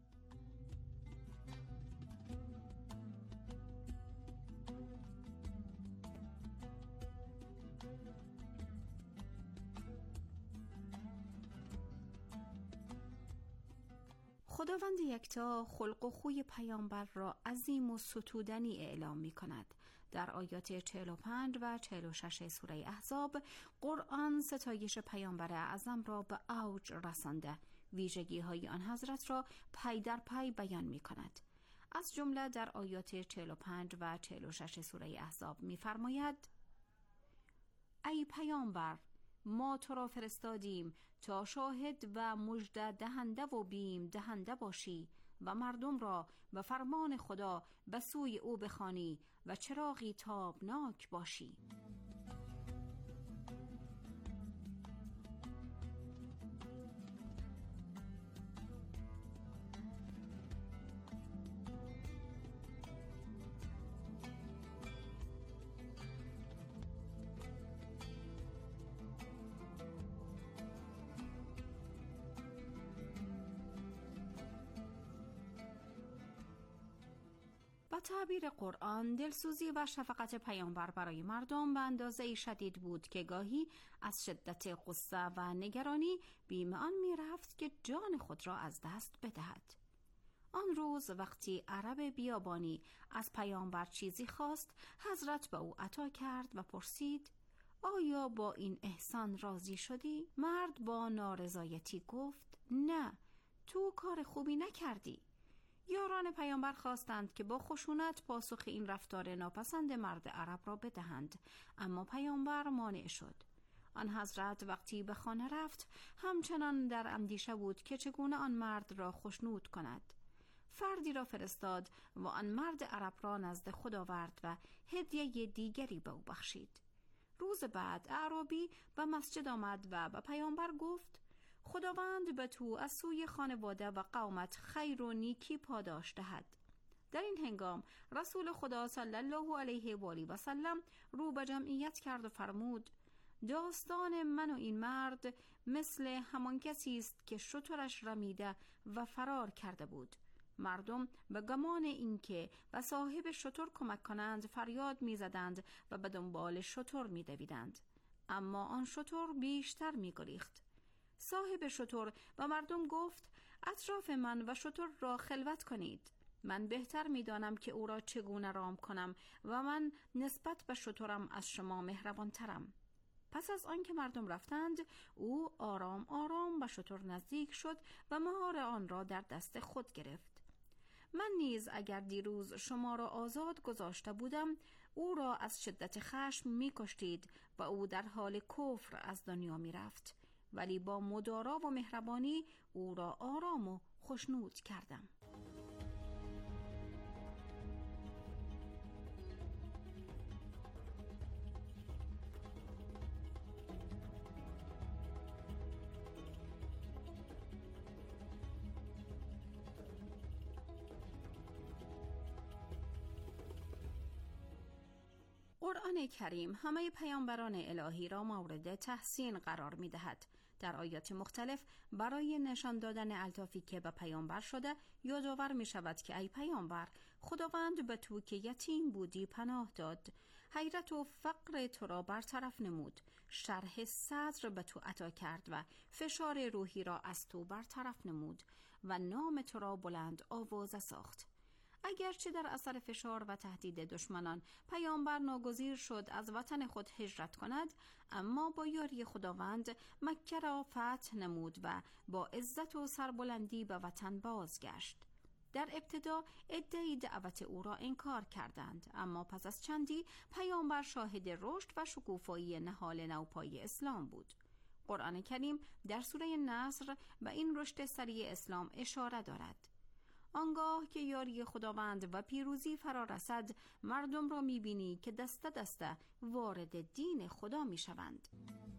خداوند یکتا خلق و خوی پیامبر را عظیم و ستودنی اعلام می کند. در آیات 45 و 46 سوره احزاب قرآن ستایش پیامبر اعظم را به اوج رسانده، ویژگی های آن حضرت را پی در پی بیان می کند. از جمله در آیات 45 و 46 سوره احزاب می فرماید ای پیامبر، ما تو را فرستادیم تا شاهد و مژده دهنده و بیم دهنده باشی و مردم را به فرمان خدا به سوی او بخوانی و چراغی تابناک باشی. به تعبیر قرآن، دلسوزی و شفقت پیامبر برای مردم به اندازه شدید بود که گاهی از شدت غصه و نگرانی بیم آن می رفت که جان خود را از دست بدهد. آن روز وقتی عرب بیابانی از پیامبر چیزی خواست، حضرت به او عطا کرد و پرسید: آیا با این احسان راضی شدی؟ مرد با نارضایتی گفت: نه، تو کار خوبی نکردی. یاران پیامبر خواستند که با خشونت پاسخ این رفتار ناپسند مرد عرب را بدهند، اما پیامبر مانع شد. آن حضرت وقتی به خانه رفت همچنان در اندیشه بود که چگونه آن مرد را خشنود کند. فردی را فرستاد و آن مرد عرب را نزد خود آورد و هدیه دیگری به او بخشید. روز بعد اعرابی به مسجد آمد و به پیامبر گفت: خداوند به تو از سوی خانواده و قومت خیر و نیکی پاداش دهد. در این هنگام رسول خدا صلی الله علیه و آله و سلم رو به جمعیت کرد و فرمود: داستان من و این مرد مثل همان کسی است که شترش رمیده و فرار کرده بود. مردم به گمان اینکه به صاحب شتر کمک کنند فریاد می‌زدند و به دنبال شتر می‌دویدند، اما آن شتر بیشتر می‌گریخت. صاحب شتر به مردم گفت: اطراف من و شتر را خلوت کنید. من بهتر می‌دانم که او را چگونه رام کنم و من نسبت به شترم از شما مهربان‌ترم. پس از آنکه مردم رفتند، او آرام آرام به شتر نزدیک شد و مهار آن را در دست خود گرفت. من نیز اگر دیروز شما را آزاد گذاشته بودم، او را از شدت خشم می کشتید و او در حال کفر از دنیا می رفت، ولی با مدارا و مهربانی او را آرام و خشنود کردم. قرآن کریم همه پیامبران الهی را مورد تحسین قرار می دهد. در آیات مختلف برای نشان دادن الطافی که به پیامبر شده یادآور می شود که ای پیامبر، خداوند به تو که یتیم بودی پناه داد، حیرت و فقر تو را برطرف نمود، شرح صدر به تو عطا کرد و فشار روحی را از تو برطرف نمود و نام تو را بلند آوازه ساخت. اگرچه در اثر فشار و تهدید دشمنان پیامبر ناگزیر شد از وطن خود هجرت کند، اما با یاری خداوند مکه را فتح نمود و با عزت و سربلندی به وطن بازگشت. در ابتدا عده‌ای دعوت او را انکار کردند، اما پس از چندی پیامبر شاهد رشد و شکوفایی نهال نوپای اسلام بود. قرآن کریم در سوره نصر به این رشد سریع اسلام اشاره دارد. آنگاه که یاری خداوند و پیروزی فرا رسد، مردم را می‌بینی که دسته دسته وارد دین خدا می‌شوند.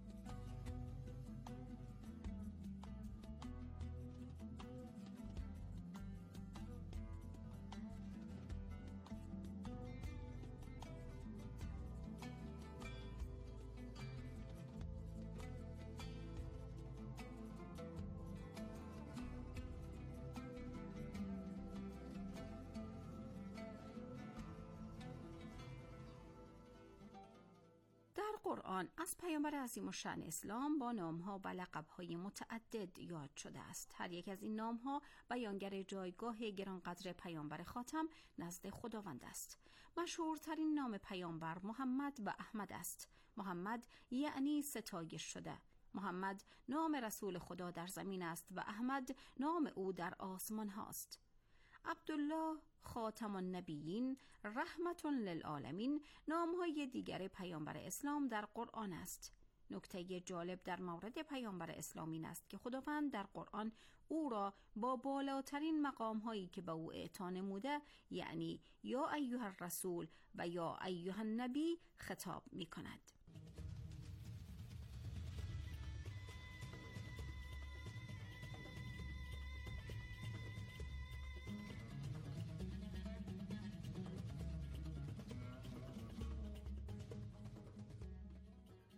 در قرآن از پیامبر عظیم الشأن اسلام با نام‌ها و لقب‌های متعدد یاد شده است. هر یک از این نام‌ها بیانگر جایگاه گرانقدر پیامبر خاتم نزد خداوند است. مشهورترین نام پیامبر محمد و احمد است. محمد یعنی ستایش شده. محمد نام رسول خدا در زمین است و احمد نام او در آسمان هاست. عبدالله خاتم النبیین، رحمت للعالمین نام‌های دیگر پیامبر اسلام در قرآن است. نکته جالب در مورد پیامبر اسلام این است که خداوند در قرآن او را با بالاترین مقام‌هایی که به او اعطا نموده، یعنی یا ایها الرسول و یا ایها النبی خطاب می‌کند.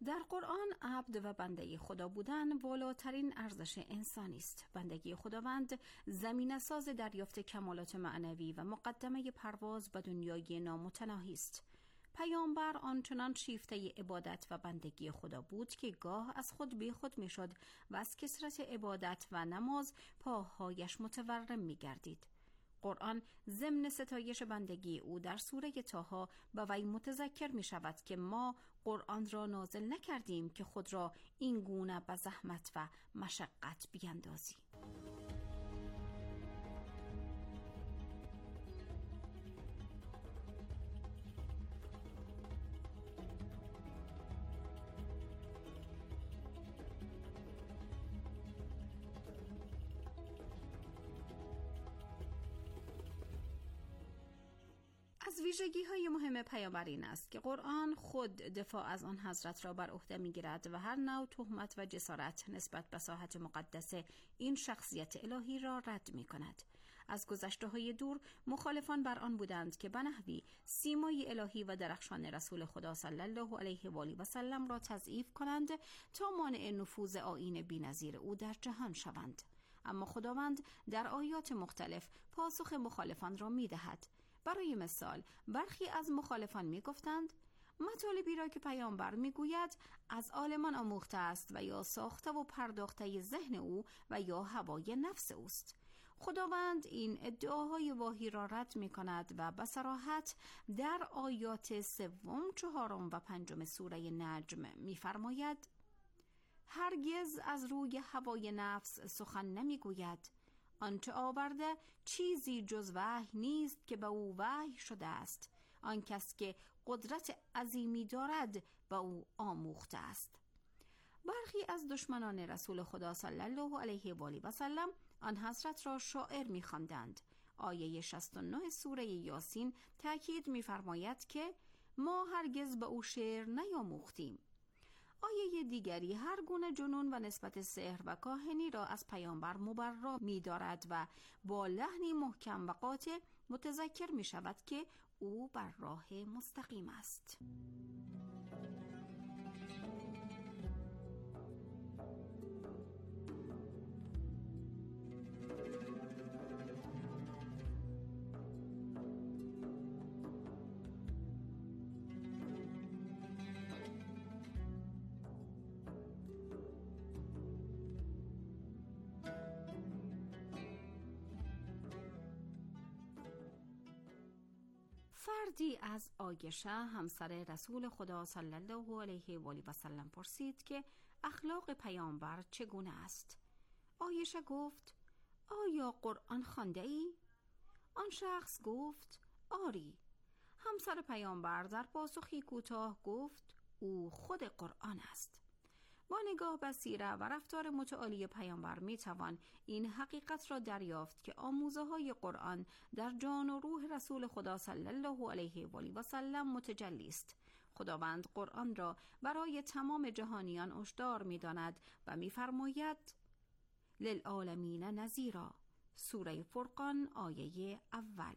در قرآن عبد و بنده خدا بودن والاترین ارزش انسانی است. بندگی خداوند زمینه‌ساز دریافت کمالات معنوی و مقدمه پرواز به دنیای نامتناهی است. پیامبر آنچنان شیفته عبادت و بندگی خدا بود که گاه از خود بی خود می شد و از کثرت عبادت و نماز پاهایش متورم می گردید. قرآن ضمن ستایش بندگی او در سوره طه به وی متذکر می شود که ما قرآن را نازل نکردیم که خود را این گونه به زحمت و مشقت بیندازی. از ویژگی‌های مهم پیامبر این است که قرآن خود دفاع از آن حضرت را بر عهده می‌گیرد و هر نوع تهمت و جسارت نسبت به ساحت مقدس این شخصیت الهی را رد می‌کند. از گذشته‌های دور مخالفان بر آن بودند که به نحوی سیمای الهی و درخشان رسول خدا صلی الله علیه و آله و سلم را تضعیف کنند تا مانع نفوذ آیین بی‌نظیر او در جهان شوند. اما خداوند در آیات مختلف پاسخ مخالفان را می‌دهد. برای مثال برخی از مخالفان می گفتند مطالبی را که پیامبر می گوید از عالمان آموخته است و یا ساخته و پرداخته ذهن او و یا هوای نفس اوست. خداوند این ادعاهای واهی را رد می کند و به صراحت در آیات 3، 4 و 5 سوره نجم می فرماید هرگز از روی هوای نفس سخن نمی گوید. آنچه آورده چیزی جز وحی نیست که به او وحی شده است. آن کس که قدرت عظیمی دارد به او آموخته است. برخی از دشمنان رسول خدا صلی الله علیه و آله و سلم آن حضرت را شاعر می‌خواندند. آیه 69 سوره یاسین تأکید می‌فرماید که ما هرگز به او شعر نیاموختیم. آیه دیگری هر گونه جنون و نسبت سحر و کاهنی را از پیامبر مبرا می دارد و با لحنی محکم و قاطع متذکر می شود که او بر راه مستقیم است. فردی از عایشه همسر رسول خدا صلی الله علیه و آله و سلم پرسید که اخلاق پیامبر چگونه است؟ عایشه گفت آیا قرآن خوانده ای؟ آن شخص گفت آری. همسر پیامبر در پاسخی کوتاه گفت او خود قرآن است. با نگاه به سیره و رفتار متعالی پیامبر میتوان این حقیقت را دریافت که آموزه های قرآن در جان و روح رسول خدا صلی الله علیه و آله و سلم متجلی است. خداوند قرآن را برای تمام جهانیان هشدار می‌داند و می‌فرماید للعالمین نذیرا. سوره فرقان آیه اول.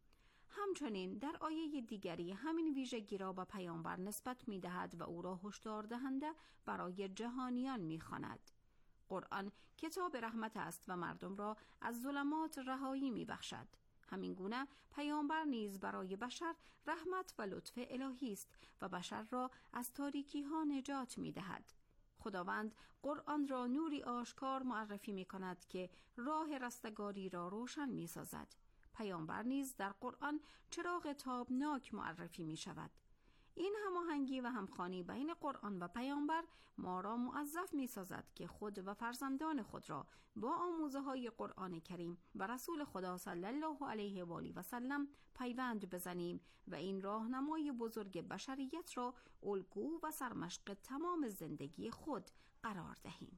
همچنین در آیه دیگری همین ویژگی را به پیامبر نسبت می‌دهد و او را هشدار دهنده برای جهانیان می‌خواند. قرآن کتاب رحمت است و مردم را از ظلمات رهایی می‌بخشد. همین گونه پیامبر نیز برای بشر رحمت و لطف الهی است و بشر را از تاریکی‌ها نجات می‌دهد. خداوند قرآن را نوری آشکار معرفی می‌کند که راه رستگاری را روشن می‌سازد. پیامبر نیز در قرآن چراغ تابناک معرفی می شود. این هماهنگی و همخوانی بین قرآن و پیامبر ما را موظف می سازد که خود و فرزندان خود را با آموزه های قرآن کریم و رسول خدا صلی الله علیه و آله و سلم پیوند بزنیم و این راهنمای بزرگ بشریت را الگو و سرمشق تمام زندگی خود قرار دهیم.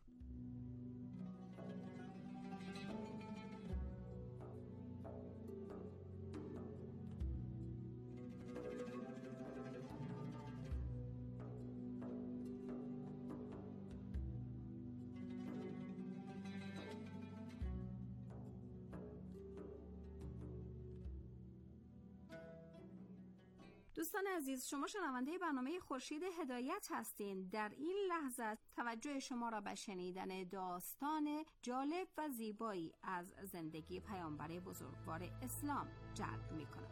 دوستان عزیز، شما شنونده برنامه خورشید هدایت هستین. در این لحظه توجه شما را به شنیدن داستان جالب و زیبایی از زندگی پیامبر بزرگوار اسلام جلب می‌کنم.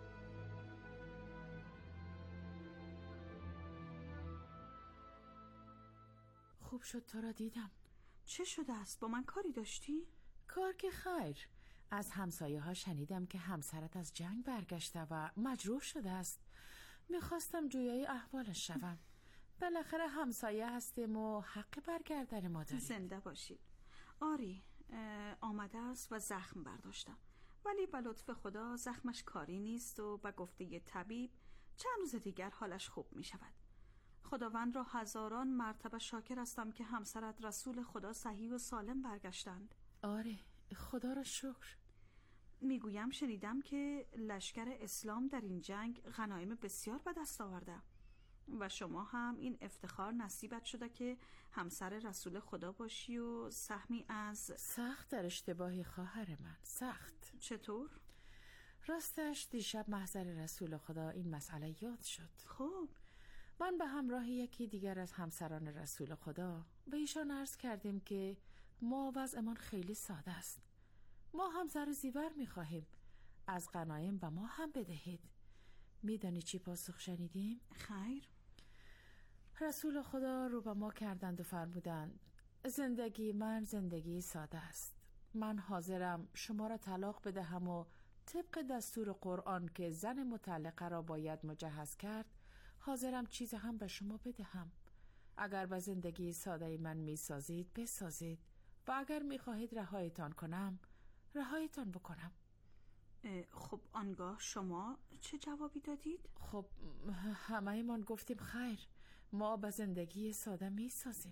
خوب شد تو را دیدم. چه شده است؟ با من کاری داشتی؟ کار که خیر. از همسایه ها شنیدم که همسرت از جنگ برگشته و مجروح شده است. میخواستم جویای احوالش شوم. بالاخره همسایه هستیم و حق برگردن ما داریم. زنده باشید. آری، آمده است و زخم برداشتم، ولی به لطف خدا زخمش کاری نیست و به گفته طبیب چند روز دیگر حالش خوب می شود. خداوند را هزاران مرتبه شاکر هستم که همسرت رسول خدا صحیح و سالم برگشتند. آره، خدا را شکر. میگویم شنیدم که لشکر اسلام در این جنگ غنایم بسیار به دست آورده و شما هم این افتخار نصیبت شده که همسر رسول خدا باشی و سهمی از... سخت در اشتباهی خواهر من، سخت. چطور؟ راستش دیشب محضر رسول خدا این مسئله یاد شد. خب من به همراه یکی دیگر از همسران رسول خدا به ایشان عرض کردیم که ما وضعمان خیلی ساده است. ما هم زر و زیور می‌خواهیم. از غنایم به ما هم بدهید. میدانی چی پاسخ شنیدیم؟ خیر. رسول خدا رو به ما کردند و فرمودند زندگی من زندگی ساده است. من حاضرم شما را طلاق بدهم و طبق دستور قرآن که زن مطلقه را باید مجهز کرد حاضرم چیز هم به شما بدهم. اگر به زندگی ساده من میسازید بسازید و اگر میخواهید رهایتان کنم رهایتان بکنم. خب آنگاه شما چه جوابی دادید؟ خب همه من گفتیم خیر، ما به زندگی ساده میسازیم.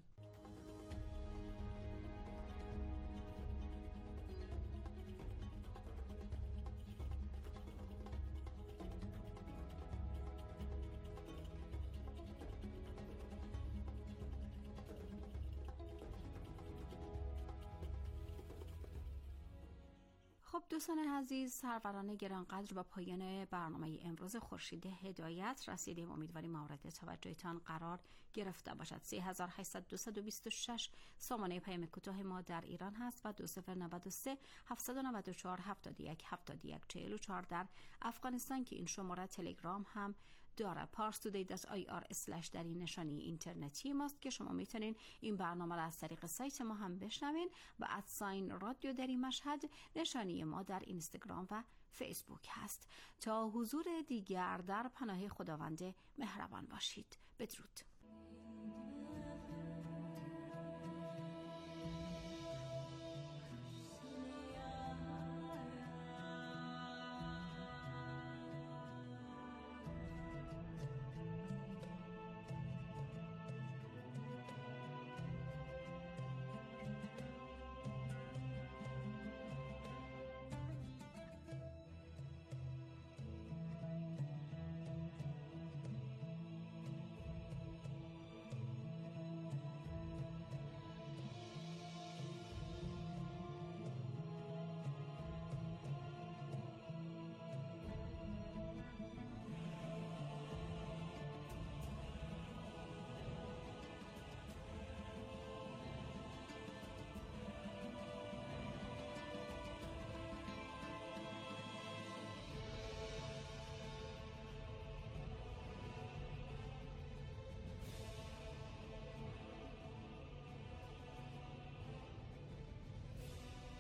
خب دوستان عزیز، سروران گرانقدر، به پایان برنامه امروز خورشید هدایت رسیدیم. امیدواریم مورد توجهتان قرار گرفته باشد. 3800 سامانه پیام کوتاه ما در ایران هست و 2093 794 71 71 44 در افغانستان که این شماره تلگرام هم داره. parstoday.ir/ در این نشانی اینترنتی ماست که شما میتونین این برنامه را از طریق سایت ما هم بشنوین و @رادیو در این مشهد نشانی ما در اینستاگرام و فیسبوک هست. تا حضور دیگر در پناه خداوند مهربان باشید. بدرود.